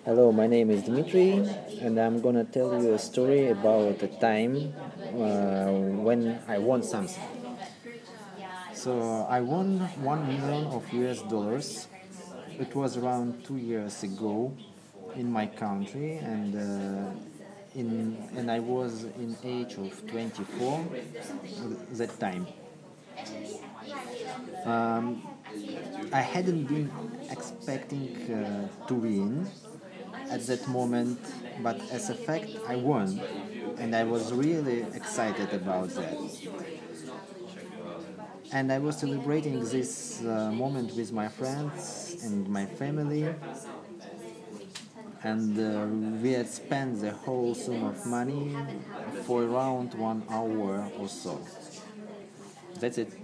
Hello, my name is Dmitry, and I'm gonna tell you a story about a time when I won something. So I won 1 million of US dollars. It was around 2 years ago in my country, and I was in age of 24 that time. I hadn't been expecting to win at that moment, but as a fact, I won, and I was really excited about that. And I was celebrating this moment with my friends and my family, and we had spent the whole sum of money for around 1 hour or so. That's it.